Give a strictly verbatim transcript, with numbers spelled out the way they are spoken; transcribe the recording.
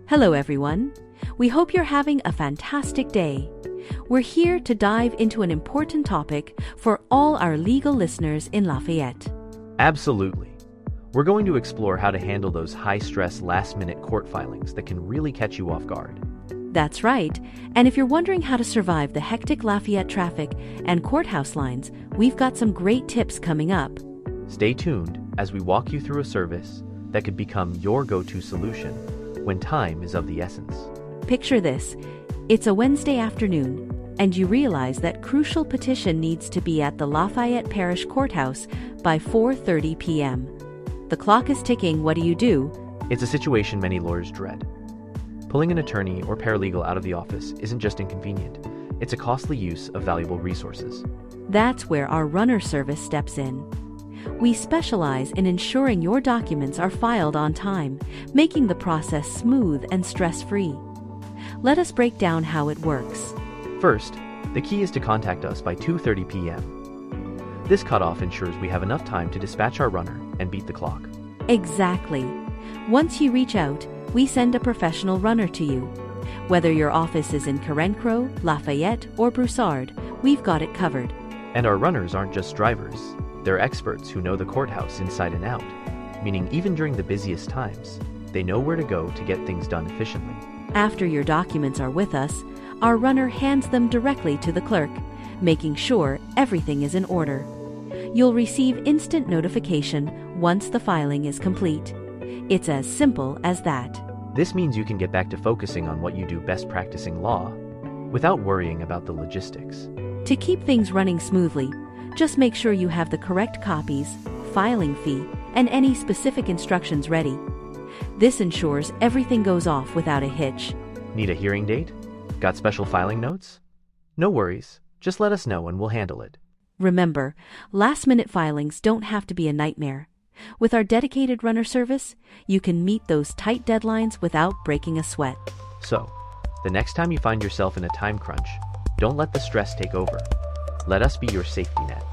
Hello, everyone. We hope you're having a fantastic day. We're here to dive into an important topic for all our legal listeners in Lafayette. Absolutely. We're going to explore how to handle those high-stress, last-minute court filings that can really catch you off guard. That's right. And if you're wondering how to survive the hectic Lafayette traffic and courthouse lines, we've got some great tips coming up. Stay tuned as we walk you through a service that could become your go-to solution when time is of the essence. Picture this. It's a Wednesday afternoon, and you realize that crucial petition needs to be at the Lafayette Parish Courthouse by four thirty p.m. The clock is ticking. What do you do? It's a situation many lawyers dread. Pulling an attorney or paralegal out of the office isn't just inconvenient, it's a costly use of valuable resources. That's where our runner service steps in. We specialize in ensuring your documents are filed on time, making the process smooth and stress-free. Let us break down how it works. First, the key is to contact us by two thirty p.m. This cutoff ensures we have enough time to dispatch our runner and beat the clock. Exactly. Once you reach out, we send a professional runner to you. Whether your office is in Carencro, Lafayette, or Broussard, we've got it covered. And our runners aren't just drivers. They're experts who know the courthouse inside and out, meaning even during the busiest times, they know where to go to get things done efficiently. After your documents are with us, our runner hands them directly to the clerk, making sure everything is in order. You'll receive instant notification once the filing is complete. It's as simple as that. This means you can get back to focusing on what you do best, practicing law, without worrying about the logistics. To keep things running smoothly, just make sure you have the correct copies, filing fee, and any specific instructions ready. This ensures everything goes off without a hitch. Need a hearing date? Got special filing notes? No worries, just let us know and we'll handle it. Remember, last-minute filings don't have to be a nightmare. With our dedicated runner service, you can meet those tight deadlines without breaking a sweat. So, the next time you find yourself in a time crunch, don't let the stress take over. Let us be your safety net.